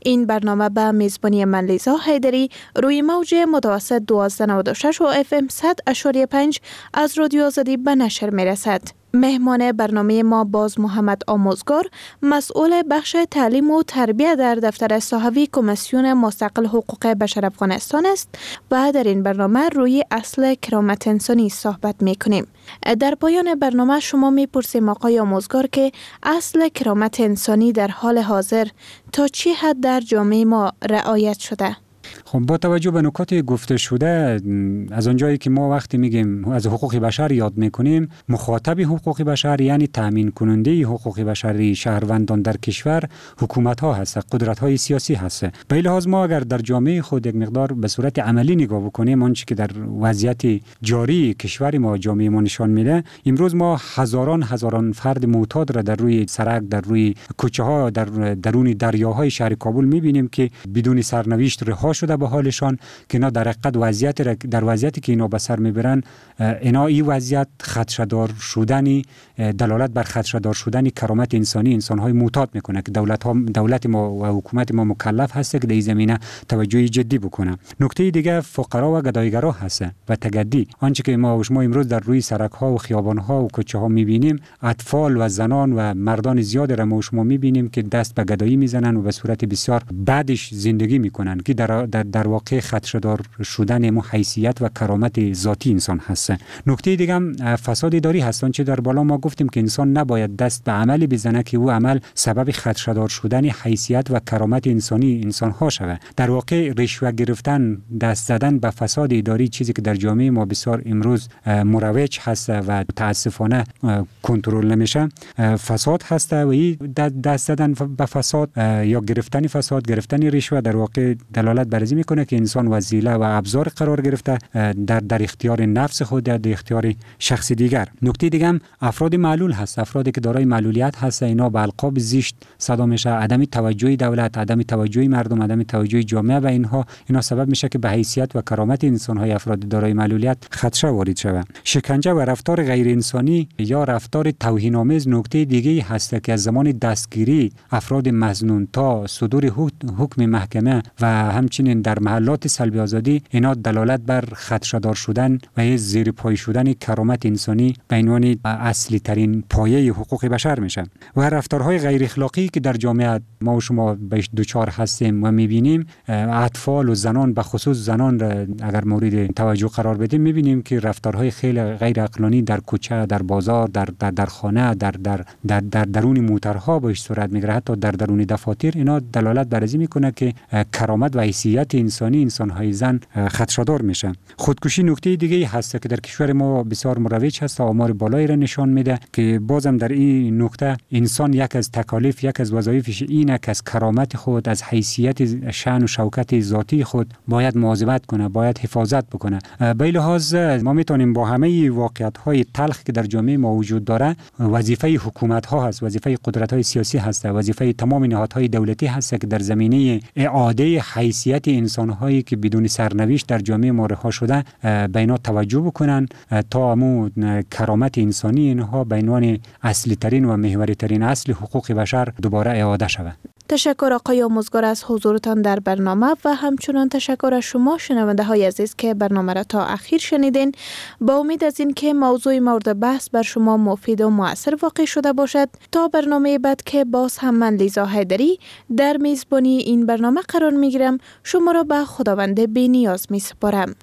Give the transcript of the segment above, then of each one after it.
این برنامه به میزبانی من لیزا حیدری روی موج متوسط 1296 و FM 100.5 از رادیو آزادی به نشر می رسد. مهمان برنامه ما باز محمد آموزگار مسئول بخش تعلیم و تربیت در دفتر صحوی کمیسیون مستقل حقوق بشر افغانستان است و در این برنامه روی اصل کرامت انسانی صحبت می کنیم. در پایان برنامه شما می پرسیم آقای آموزگار که اصل کرامت انسانی در حال حاضر تا چه حد در جامعه ما رعایت شده؟ خب با توجه به نکات گفته شده، از اونجایی که ما وقتی میگیم از حقوق بشر یاد میکنیم، مخاطب حقوق بشر یعنی تامین کننده حقوق بشری شهروندان در کشور حکومت ها هست، قدرت های سیاسی هست. به این لحاظ ما اگر در جامعه خود یک مقدار به صورت عملی نگاه بکنیم، آنچه که در وضعیت جاری کشور ما جامعه ما نشان میده، امروز ما هزاران فرد معتاد را در روی سرک، در روی کوچه ها، در درون دریاهای شهر کابل میبینیم که بدون سرنوشت رها شده به حالشان، که اینا در حقیقت در وضعیتی که اینا به سر میبرن، اینا این وضعیت خدشه‌دار شدنی دلالت بر خدشه‌دار شدن کرامت انسانی انسان‌های معتاد میکنه که دولت ما و حکومت ما مکلف هست که در این زمینه توجه جدی بکنه. نکته دیگه فقرا و گدایگرا هست و تگدی. آنچه که ما امروز در روی سرک‌ها و خیابان‌ها و کوچه‌ها میبینیم، اطفال و زنان و مردان زیاد را ما شما میبینیم که دست به گدایی میزنن و به صورت بسیار بدش زندگی میکنن که در واقع خدشه‌دار شدن ما حیثیت و کرامت ذاتی انسان هست. نکته دیگه هم فساد اداری هست. چه در بالا ما گفتیم که انسان نباید دست به عملی بزنه که او عمل سبب خدشه‌دار شدن حیثیت و کرامت انسانی انسان ها شود. در واقع رشوه گرفتن، دست زدن به فساد اداری چیزی که در جامعه ما بسیار امروز مروج هست و متاسفانه کنترل نمیشه، فساد هست و این دست زدن به فساد یا گرفتن فساد، گرفتن رشوه در واقع دلالت بر این میکنه که انسان وسیله و ابزار قرار گرفته در اختیار نفس خود، در اختیار شخص دیگر. نکته دیگه هم افراد معلول هست. افرادی که دارای معلولیت هست، اینا به القاب زشت صدا میشه، عدم توجه دولت، عدم توجه مردم، عدم توجه جامعه و اینا سبب میشه که به حیثیت و کرامت انسان های افراد دارای معلولیت خدشه وارد شود. شکنجه و رفتار غیر انسانی یا رفتار توهین آمیز نکته دیگه هست که از زمان دستگیری افراد مظنون تا صدور حکم محکمه و همچنین در محلات سلب آزادی، اینا دلالت بر خدشه‌دار شدن و زیر پای شدن کرامت انسانی به عنوان اصلی ترین پایه حقوق بشر میشه. و رفتارهای غیر اخلاقی که در جامعه ما و شما بهش دوچار هستیم و میبینیم، اطفال و زنان، به خصوص زنان را اگر مورد توجه قرار بدیم، میبینیم که رفتارهای خیلی غیر عقلانی در کوچه، در بازار، در خانه، در درون موترها بهش صورت میگیره، حتی در درون دفاتر. اینا دلالت بر این میکنه که کرامت و حیثیت انسانی انسان‌های زن خدشه‌دار میشه. خودکشی نکته دیگه هست که در کشور ما بسیار مروج هست، آمار بالایی را نشان میده که بازم در این نکته انسان یک از تکالیف، یک از وظایفش اینه که از کرامت خود، از حیثیت شأن و شوکت ذاتی خود باید مواظبت کنه، باید حفاظت بکنه. به لحاظ ما میتونیم با همه واقعیت‌های تلخ که در جامعه ما وجود داره، وظیفه حکومت‌ها هست، وظیفه قدرت‌های سیاسی هست، وظیفه تمام نهادهای دولتی هست که در زمینه اعاده حیثیت انسان‌هایی که بدون سرنوشت در جامعه ما رها شده به اینا توجه بکنن تا امو کرامت انسانی اینها به عنوان اصلی ترین و محوری ترین اصل حقوق بشر دوباره اعاده شود. تشکر آقای آموزگار از حضورتان در برنامه و همچنان تشکر از شما شنونده های عزیز که برنامه را تا اخیر شنیدین. با امید از این که موضوع مورد بحث بر شما مفید و مؤثر واقع شده باشد، تا برنامه بعد که باز هم من لیزا حیدری در میزبانی این برنامه قرار می گیرم، شما را به خداوند بی نیاز می سپارم.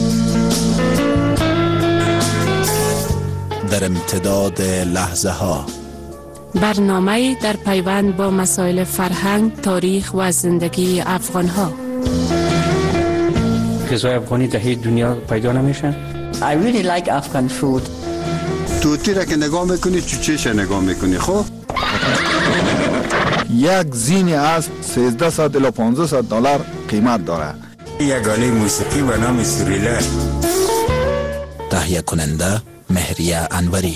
در امتداد لحظه ها، برنامه در پیوند با مسائل فرهنگ، تاریخ و زندگی افغان ها. غذای افغانی در هیچ دنیا پیدا نمیشن. I really like Afghan food. توتی را که نگاه میکنی چوچهش نگاه میکنی. خب یک زین اسب 1300 الی 1500 دلار قیمت داره. یگانه موسیقی به نام سوریله. تهیه کننده مهریه انوری.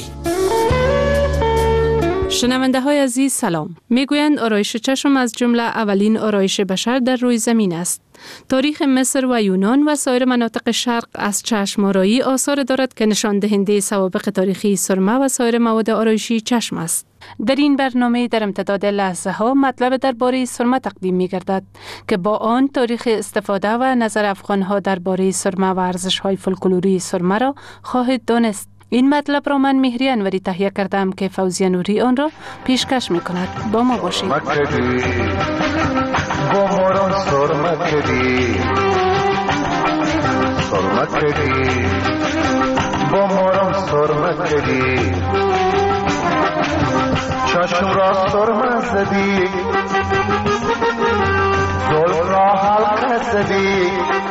شنونده های عزیز سلام. میگویند آرایش چشم از جمله اولین آرایش بشر در روی زمین است. تاریخ مصر و یونان و سایر مناطق شرق از چشم آرایی آثار دارد که نشان دهنده سوابق تاریخی سرمه و سایر مواد آرایشی چشم است. در این برنامه در امتداد لحظه ها مطلب درباره سرمه تقدیم می گردد که با آن تاریخ استفاده و نظر افغان ها درباره سرمه و ارزش های فولکلوری سرمه را خواهید دانست. این مطلب را من مهری انوری تهیه کردم که فوزیه نوری آن را پیشکش می کند. با ما باشید. چشم را سرمه زدی زلف را حلقه زدی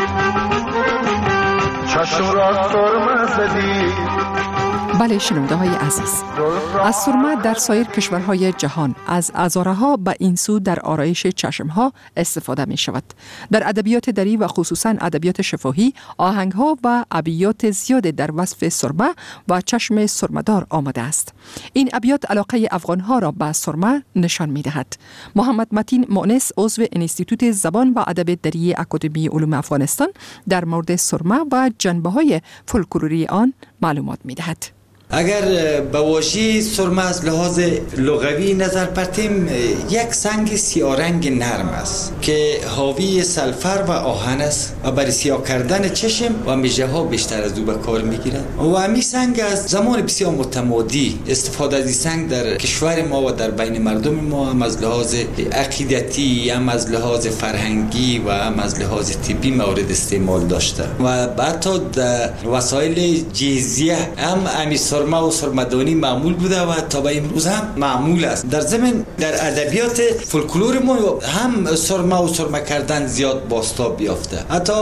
چشم را سرمه زدی. بله شنونده های عزیز، از سرمه در سایر کشورهای جهان از ازاره ها به این سو در آرایش چشم ها استفاده می شود. در ادبیات دری و خصوصا ادبیات شفاهی آهنگ ها و ابیات زیاد در وصف سرمه و چشم سرمدار آمده است. این ابیات علاقه افغان ها را به سرمه نشان می دهد. محمد متین مؤنس عضو انستیتوت زبان و ادب دری اکادمی علوم افغانستان در مورد سرمه و جنبه های فولکلوری آن معلومات می دهد. اگر به واژه سرمه از لحاظ لغوی نظر پرتیم، یک سنگ سیارنگ نرم است که حاوی سلفر و آهن است و برای سیاه کردن چشم و میژه ها بیشتر از او به کار میگیرند و همین سنگ از زمان بسیار متمادی استفاده از این سنگ در کشور ما و در بین مردم ما هم از لحاظ عقیدتی، هم از لحاظ فرهنگی و هم از لحاظ طبی مورد استعمال داشته و حتی در وسایل جهیزیه هم همین سرمه و سرمدانی معمول بوده و تا به امروز هم معمول است. در ضمن در ادبیات فولکلور ما هم سرمه و سرمه کردن زیاد بازتاب یافته. حتی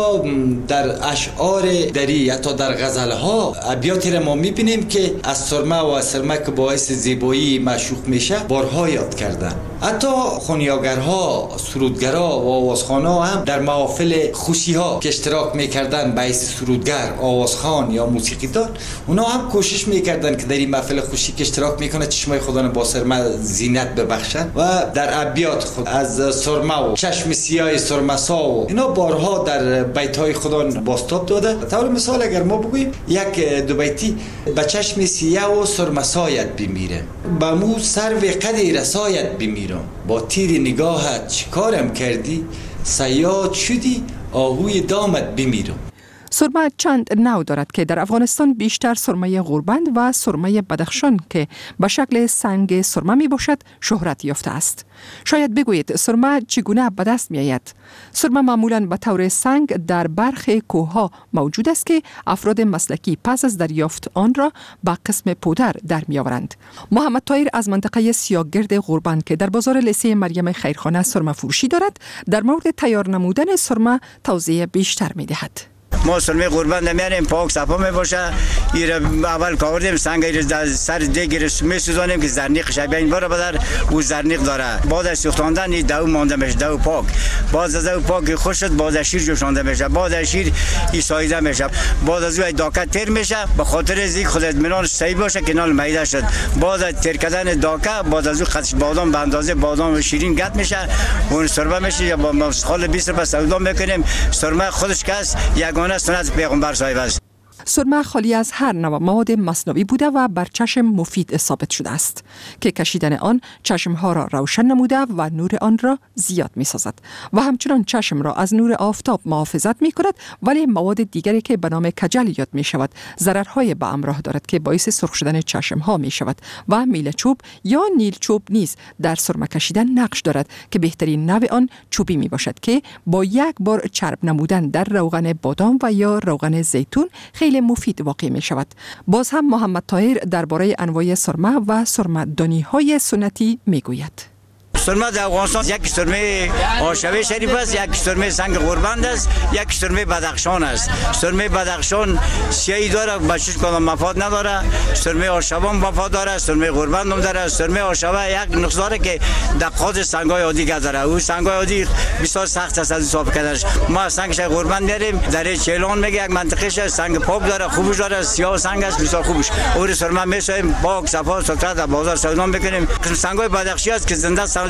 در اشعار دری، حتی در غزل ها ابیاتی را ما میبینیم که از سرمه و سرمه که باعث زیبایی معشوق میشه بارها یاد کردن. حتی خونیاگرها، سرودگرها و آوازخوانها هم در محافل خوشی ها که اشتراک میکردن به حیث سرودگر، آوازخوان یا موسیقیدان، اونا هم کوشش میکردن که در این محفل خوشی که اشتراک میکنه چشمای خودان با سرمه زینت ببخشن و در ابیات خود از سرمه و چشم سیاه سرمسا و اینا بارها در بیتهای خودان بازتاب داده. طور مثال اگر ما بگوییم یک دو بیتی: به چشم سیاه و سرمسایت بمیره، به مو سرو قدی رسایت بمیرم، با تیر نگاهت چیکارم کردی، صیاد شدی آهوی دامت بمیرم. سرمه چند نوع دارد که در افغانستان بیشتر سرمه غوربند و سرمه بدخشان که به شکل سنگ سرمه می باشد شهرت یافته است. شاید بگویید سرمه چگونه به دست می آید؟ سرمه معمولاً به طور سنگ در برخی کوهها موجود است که افراد مسلکی پس از دریافت آن را به قسم پودر در می آورند. محمد طاهر از منطقه سیاهگرد غوربند که در بازار لیسه مریم خیرخانه سرمه فروشی دارد، در مورد تیار نمودن سرمه توضیح بیشتر می دهد. ما سرمه قربان میاریم، پاک صفا میباشه. ایره اول کاوردیم سنگ ایره در سر دیگر میسوزانیم که زرنیق شبیه این باره بدر او زرنیق داره. بعد از سوختاندن این دو مانده میشه، دو پاک. بعد از دو پاک خوش شد، بعد از شیر جوشانده میشه، بعد از شیر ایسایده میشه، بعد از او داکت تیر میشه به خاطر از اینکه خود اطمینان صحیح باشه که نال معده شد. بعد از تیر کردن داکه بعد از او خطش بادام به اندازه بادام و شیرین گت میشه، اون سرمه میشه یا با مسخال 20 روپیه سودا میکنیم. سرمه خودش کس یگانه سنت پیغمبر صاحب است. سرمه خالی از هر نوع مواد مصنوعی بوده و بر چشم مفید ثابت شده است که کشیدن آن چشمها را روشن نموده و نور آن را زیاد می سازد و همچنان چشم را از نور آفتاب محافظت می کند، ولی مواد دیگری که به نام کجل یاد می شود ضررهای به همراه دارد که باعث سرخ شدن چشمها می شود و میله چوب یا نیل چوب نیز در سرمه کشیدن نقش دارد که بهترین نوع آن چوبی می باشد که با یک بار چرب نمودن در روغن بادام و یا روغن زیتون خیلی مفید واقع می شود. باز هم محمد طاهر درباره انواع سرمه و سرمه‌دانی های سنتی می گوید. سرمه در افغانستان یک سرمه آشوه شریف است، یک سرمه سنگ غوربند است، یک سرمه بدخشان است. سرمه بدخشان سیاهی داره، بچش کدام مفاد نداره. سرمه آشوه مفاد داره، سرمه غوربند هم داره. سرمه آشوه یک نقص داره که دقات سنگای عادی داره. او سنگای عادی بسیار سخت است از حساب کردنش. ما سنگش غوربند داریم، در چیلان میگه یک منطقه سنگ پاک داره، خوبش داره، سیاه سنگ است، بسیار خوبش. اور سرمه میسازیم، پاک صفا سوتره در بازار سودا میکنیم. قسم سنگای بدخشی است که زنده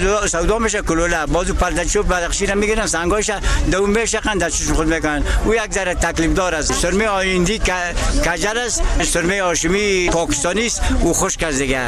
سودا میشه کلوله بازو پلتچوب بدخشی را میگیرن سنگاش دوم میشقن دستشون خود میکنن او یک ذره تکلیف دار است. سرمه آیندی کجل است، سرمه هاشمی پاکستانی است و خشک است دیگه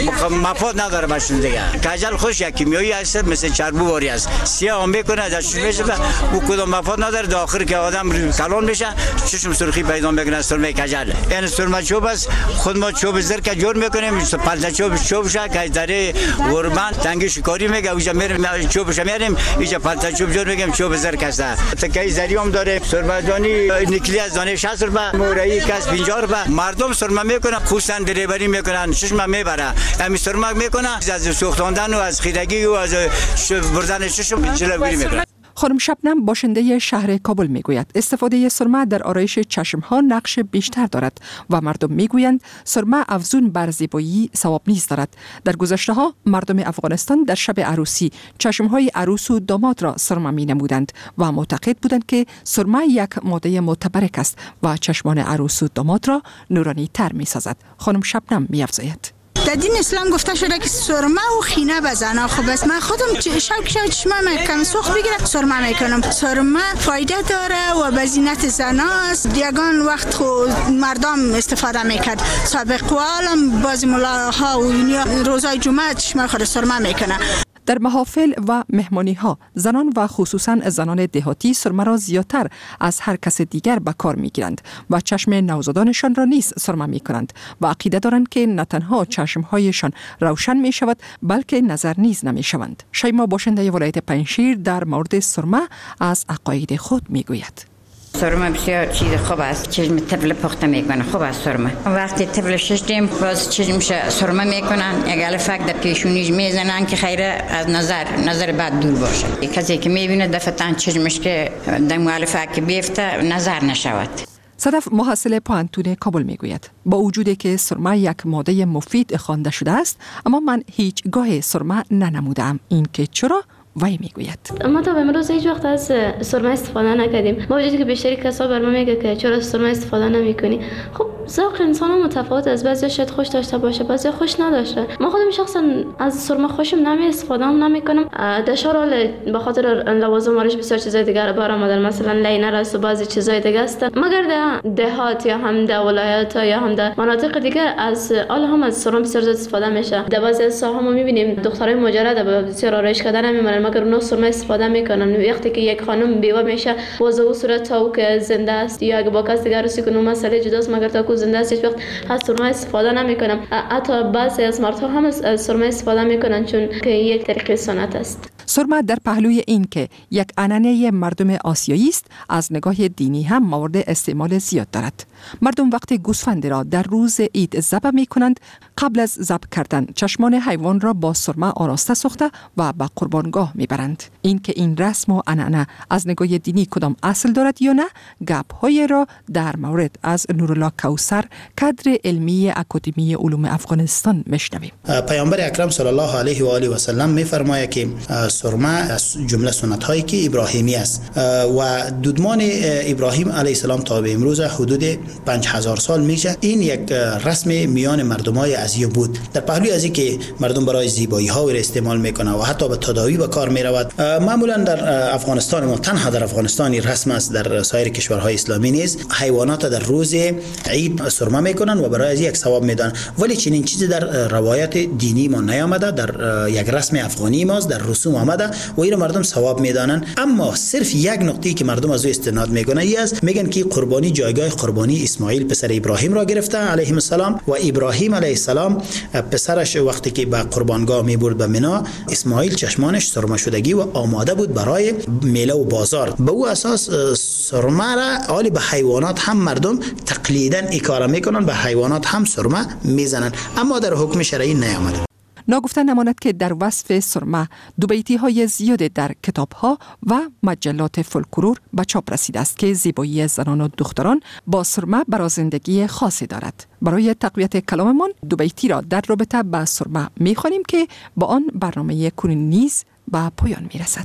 مفاد نداره باشون دیگه. کجل خوش یک کیمیایی است مثل چربو واری است، سیاه میکنه دستش میشه و کدام مفاد نداره در آخر که آدم کلان میشه چشم سرخی پیدا میکنه. سرمه کجل این سرمه چوب است، خود ما چوب زر که جور میکنیم پلتچوب چوبشه که در قربان تنگی شکاری میگه اونجا میریم چوبش میاریم اینجا پلتچوب جور میگیم چوب زر کسته تکای زریام داره. سرمه‌دانی نکلی از دانه 60 روپیه، مورایی کس 50 روپیه. مردم سرمه میکنن خصوصا دریوری میکنن چشم میبره همین سرمه میکنن از سوختاندن و از خیرگی و از بردن چشم جلوگیری میکنن. خانم شبنم باشنده شهر کابل میگوید استفاده سرمه در آرایش چشمها نقش بیشتر دارد و مردم میگویند سرمه افزون بر زیبایی ثواب نیز دارد. در گذشته ها مردم افغانستان در شب عروسی چشمهای عروس و داماد را سرمه می نمودند و معتقد بودند که سرمه یک ماده متبرک است و چشمان عروس و داماد را نورانی تر می سازد. خانم شبنم می افزاید در دین اسلام گفته شده که سرمه و خینه بزنه. خب بس من خودم شب چشمه کم سوخت بگیره سرمه میکنم. سرمه فایده داره و به زینت زناست. یگان وقت خود مردم استفاده میکرد. سابق قوالم بعضی ملاها و روزای جمعه چشمه خود سرمه میکنه. در محافل و مهمانی ها زنان و خصوصا زنان دهاتی سرمه را زیادتر از هر کس دیگر به کار می گیرند و چشم نوزادانشان را نیز سرمه می کنند و عقیده دارند که نه تنها چشمهایشان روشن می شود بلکه نظر نیز نمی شوند. شیما باشنده ولایت پنجشیر در مورد سرمه از عقاید خود می گوید. سرمه بسیار چیز خوب است. چشم طفل پخته میکنه. خوب است سرمه. وقتی طفل ششتیم باز چشمش سرمه میکنن یک الفک در پیشونیش میزنن که خیره از نظر بعد دور باشه. کسی که میبینه دفعتاً چشمش که در الفک بیفته نظر نشود. صدف محصل پانتون کابل میگوید با وجودی که سرمه یک ماده مفید خوانده شده است اما من هیچ گاه سرمه ننمودم. این که چرا؟ وای میگوید ما تا امروز هیچ وقت از سرمه استفاده نکردیم. با وجودی که بیشتری کسا بر ما میگه که چرا سرمه استفاده نمیکنی. خب ذوق انسان متفاوت است. بعضی شاید خوش داشته باشه بعضی خوش نداشته. من خودم شخصا از سرمه خوشم نمی استفاده نمیکنم. در شهر به خاطر لوازم آرایش بسیار چیزای دیگر بار آمدن مثلا لینر است و بعضی چیزای دیگه است. مگر در دهات یا هم در ولایت یا هم در مناطق دیگر از هم از سرمه بسیار زیاد استفاده میشه. در بعضی از ساحات ما میبینیم دخترای مجرد بسیار آرایش کردن نمیمونن مگر اونها سرمه استفاده میکنن. وقتی که یک خانم بیوه میشه باز او صورت تا که زنده است یا اگه با کس دیگه عروسی کنه مسئله جداست مگر تا که زنده است هیچ وقت از سرمه استفاده نمیکنم. حتی بعضی از مردها هم از سرمه استفاده میکنن چون که یک طریق سنت است. سرمه در پهلوی این که یک عنعنه مردم آسیایی است از نگاه دینی هم مورد استعمال زیاد دارد. مردم وقتی گوسفند را در روز عید ذبح می‌کنند قبل از ذبح کردن چشمان حیوان را با سرمه آراسته ساخته و به قربانگاه میبرند. این که این رسم و عنعنه از نگاه دینی کدام اصل دارد یا نه گپ‌های را در مورد از نورالله کوثر کادر علمی اکادمی علوم افغانستان میشنویم. پیامبر اکرم صلی الله علیه و آله و سلم می‌فرماید که سرمه از جمله سنت هایی که ابراهیمی است و دودمان ابراهیم علیه السلام تا به امروز حدود 5000 سال میشه. این یک رسم میان مردمای ازیو بود. در پهلوی از این که مردم برای زیبایی ها را استعمال میکنه و حتی به تداوی به کار میرود. معمولا در افغانستان ما تنها در افغانستان رسم است، در سایر کشورهای اسلامی نیست. حیوانات در روز عید سرمه میکنن و برای از یک ثواب میدن. ولی چنین چیزی در روایت دینی ما نیامده. در یک رسم افغانی ماست در رسوم آمده و این مردم ثواب میدانن. اما صرف یک نقطه‌ای که مردم از او استناد میکنن است میگن که قربانی جایگاه قربانی اسماعیل پسر ابراهیم را گرفته علیه السلام و ابراهیم علیه السلام پسرش وقتی که به قربانگاه میبرد به مینا اسماعیل چشمانش سرمه شدگی و آماده بود برای میله و بازار. به او اساس سرمه را حالی به حیوانات هم مردم تقلیدا این کارا میکنن، به حیوانات هم سرمه میزنن اما در حکم شرعی نیامده. ناگفته نماند که در وصف سرمه دوبیتی های زیاد در کتاب ها و مجلات فولکلور به چاپ رسیده است که زیبایی زنان و دختران با سرمه برازندگی خاصی دارد. برای تقویت کلاممان دوبیتی را در رابطه با سرمه می‌خوانیم که با آن برنامه کنون نیز به پایان میرسد.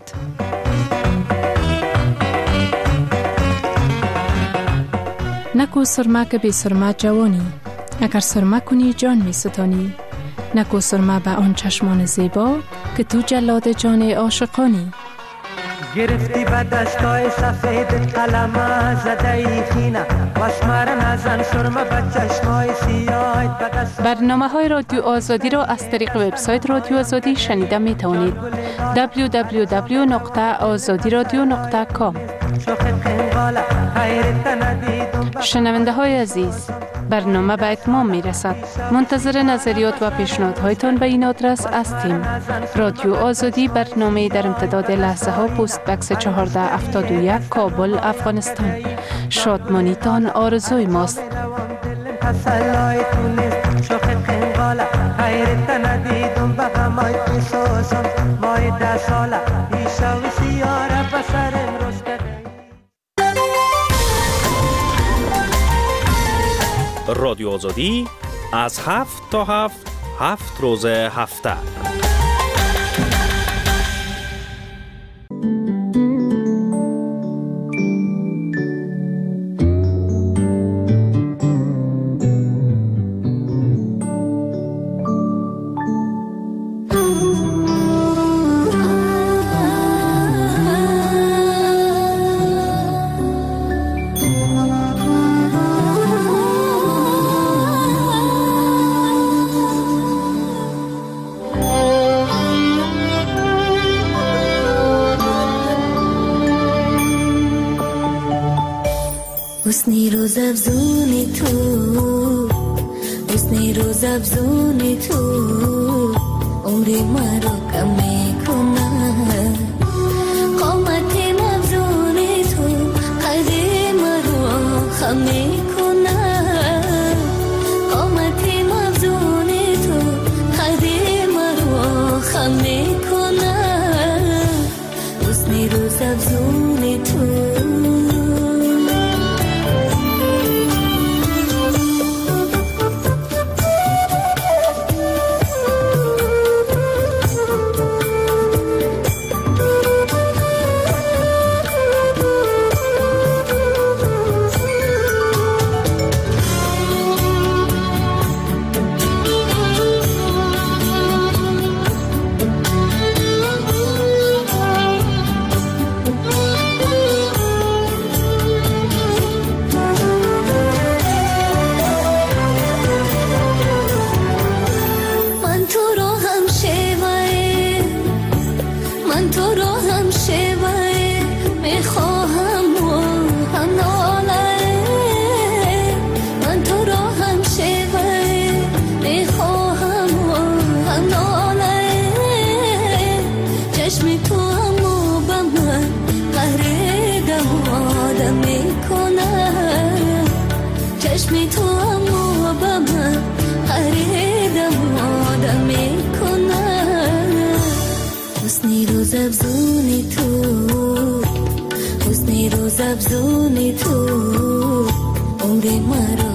نکو سرمه که بی سرمه جوانی، اگر سرمه کنی جان می ستانی. نکو سرمه به آن چشمان زیبا که تو جلاد جان عاشقانی. گرفتی به دستای سفید قلمه زده خینه واسمر نزن سرمه به چشمای سیاه. برنامه های رادیو آزادی را از طریق وبسایت رادیو آزادی شنیده می توانید. www.azadiradio.com. شنونده های عزیز، برنامه به اتمام می رسد. منتظر نظریات و پیشنهادهایتان به این آدرس هستیم. رادیو آزادی، برنامه در امتداد لحظه ها، پست بکس 1471 کابل، افغانستان. شادمانیتان آرزوی ماست. رادیو آزادی از 7 تا 7 روز هفته. حسنی روز افزونی تو، حسنی روز افزونی تو، عمری مرا کم میکنه. قامتی مفزونی تو، قدی مرا خم میکنه. قامتی مفزونی تو، قدی مرا خم میکنه. حسنی روز افزونی تو. افزونی تو، عمری مرا